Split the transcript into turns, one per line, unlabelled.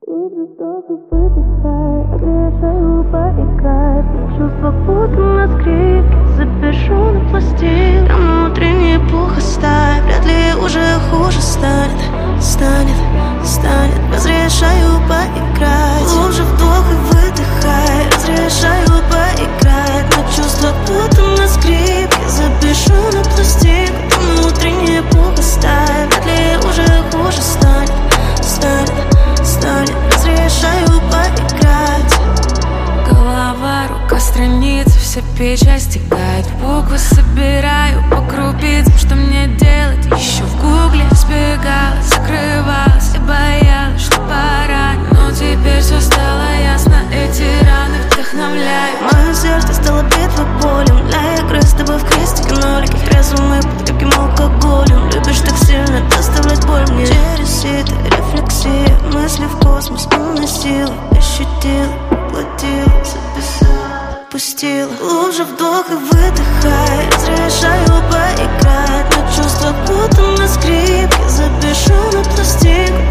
Глубже вдох и выдыхай, разрешаю поиграть. Чувства будто на скрипке, запишу на пластинку. Там внутренне плохо ставь, вряд ли уже хуже станет. Разрешаю поиграть. Глубже вдох и выдыхай, разрешаю поиграть. Но чувства будто на скрипке, запишу на пластинку. Там внутренне плохо ставь, вряд ли уже хуже станет. Разрешаю поиграть.
Голова, рука, страницы, вся печать стекает. Буквы собираю по крупицам. Что мне делать? Еще в гугле сбегала, закрывалась и боялась, что пора. Но теперь все стало ясно, эти раны вдохновляют.
Мое сердце стало битвой полем для игры с тобой в крестике нолики. В трезвом и под крепким алкоголем. Любишь так сильно доставлять боль мне. Через сито, рефлексия, мысли в космос уносила. Ощутила, поглотила, записала, пустила. Глубже вдох и выдыхай, разрешаю поиграть. Но чувства будто на скрипке, запишу на пластинку.